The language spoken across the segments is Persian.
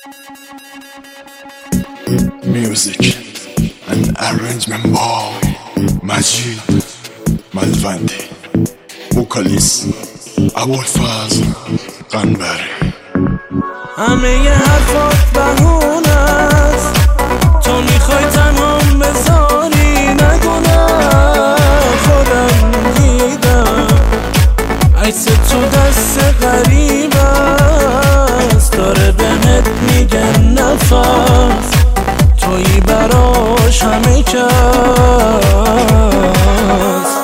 Music and arrangement by مجید ملوندی، وکالیست ابوالفضل قنبری. همه ی حرفات بهونه است، تو میخوای تنهام بذاری، نگونم خودم دیدم عکس تو دست غریب است، داره بهت میگه نفس، تویی براش همه کس.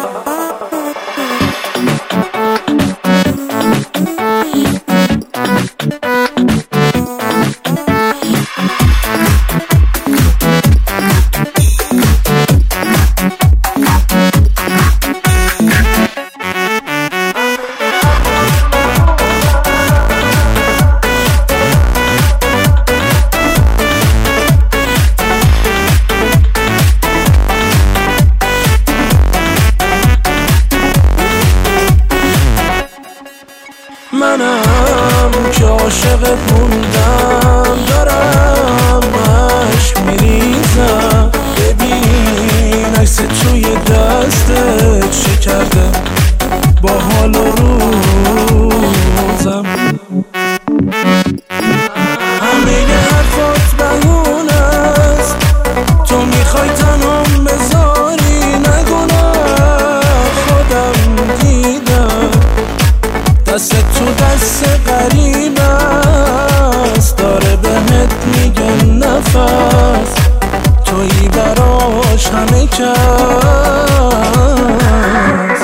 منم که عاشقت موندم، دارم عشق میریزم، ببین عکس توی دستت چه کرده با حال و روزم. همه ی حرفات بهونه است، تو میخوای تنهام بذاری، نگونم خودم دیدم دست تو دست غریب است، داره بهت میگه نفس، تویی براش همه کس.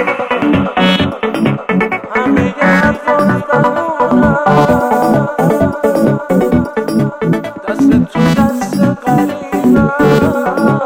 همه ی حرفات بهونه است، دست تو دست غریب است.